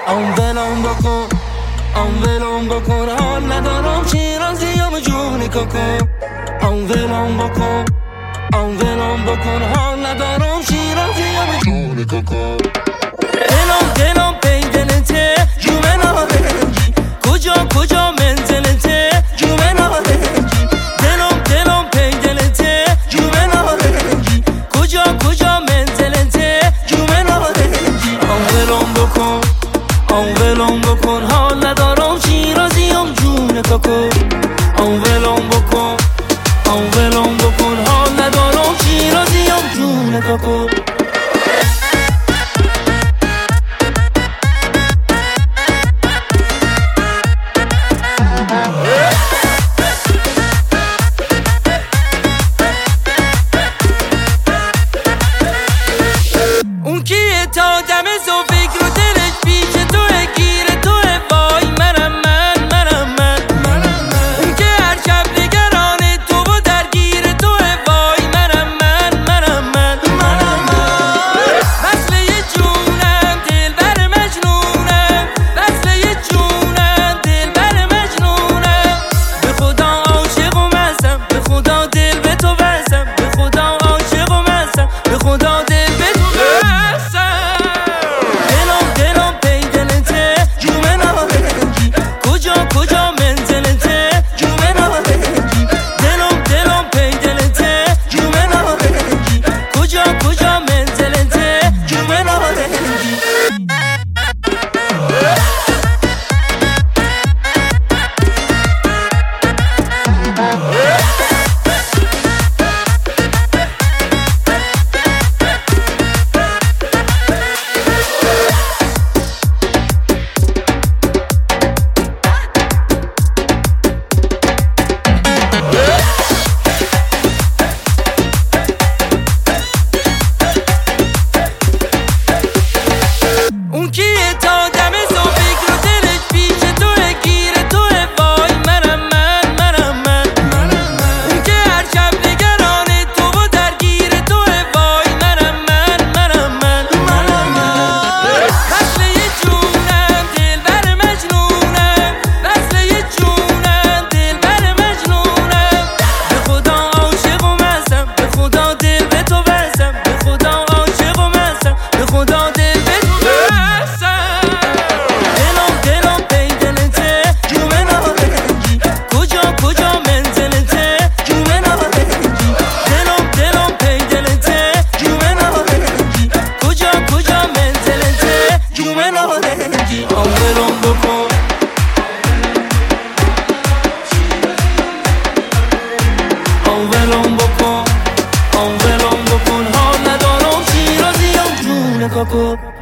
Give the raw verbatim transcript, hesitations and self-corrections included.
آن ولم بکن آن ولم بکن حال ندارم شیرازیم جون ککن آن ولم بکن آن ولم بکن حال ندارم شیرازیم جون ککن دلم دلم پی دلته جومه نارنجی کجا کجا منزلته جومه نارنجی دلم دلم پی دلته جومه نارنجی کجا کجا منزلته جومه نارنجی آن ولم بکن آن ولم بکن حال ندارم شیرازیم جون ککن آن ولم بکن آن ولم بکن حال ندارم شیرازیم جون ککن اون کیه تا دم زو فکر و دلش پیش توه گیر توه وای منم من منم من اون که هر شب نگران تو و درگیر توه وای منم من منم من مثل یه جونم دل بر مجنونم مثل یه جونم دل بر مجنونم به خدا عاشق و مستم به خدا دل به تو بستم به خدا عاشق و مستم به خدا دل به تو کجا منزلته جومه نارنجی دلم دلم پی دلته جومه نارنجی کجا کجا منزلته جومه نارنجی اون کیه تا دم زو فکر و دلش پیش توه گیر توه وای منم من منم من اون که هر شب نگران تو و درگیر توه وای منم من منم من مثل یه جونم دل بر مجنونم مثل یه جونم دل بر مجنونم به خدا عاشق و مستم به خدا دل به تو بستم به خدا عاشق و مستم به خدا دل به تو آن ولم بکن آن ولم بکن آن ولم بکن حال ندارم شیرازیم جون ککن